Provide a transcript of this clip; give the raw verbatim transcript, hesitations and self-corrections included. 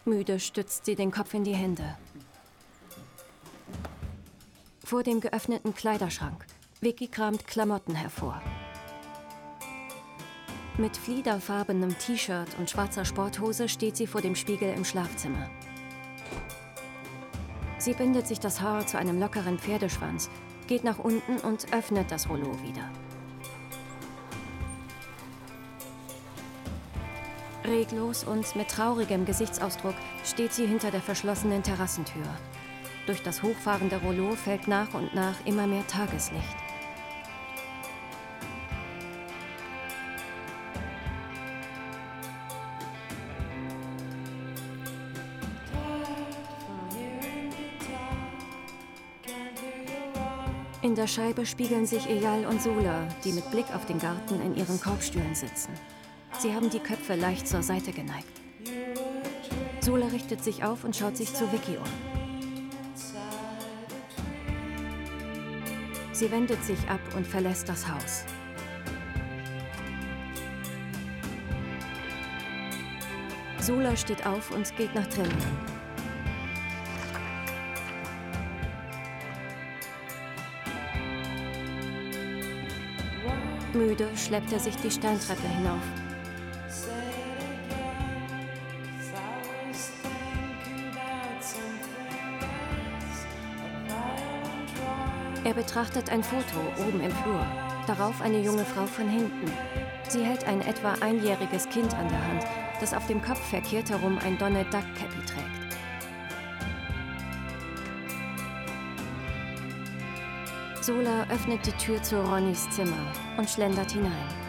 Müde stützt sie den Kopf in die Hände. Vor dem geöffneten Kleiderschrank. Vicky kramt Klamotten hervor. Mit fliederfarbenem T-Shirt und schwarzer Sporthose steht sie vor dem Spiegel im Schlafzimmer. Sie bindet sich das Haar zu einem lockeren Pferdeschwanz, geht nach unten und öffnet das Rollo wieder. Reglos und mit traurigem Gesichtsausdruck steht sie hinter der verschlossenen Terrassentür. Durch das hochfahrende Rollo fällt nach und nach immer mehr Tageslicht. In der Scheibe spiegeln sich Eyal und Sula, die mit Blick auf den Garten in ihren Korbstühlen sitzen. Sie haben die Köpfe leicht zur Seite geneigt. Sula richtet sich auf und schaut sich zu Vicky um. Sie wendet sich ab und verlässt das Haus. Sula steht auf und geht nach drinnen. Müde schleppt er sich die Steintreppe hinauf. Er betrachtet ein Foto oben im Flur. Darauf eine junge Frau von hinten. Sie hält ein etwa einjähriges Kind an der Hand, das auf dem Kopf verkehrt herum ein Donald Duck Cappy trägt. Sula öffnet die Tür zu Ronnys Zimmer und schlendert hinein.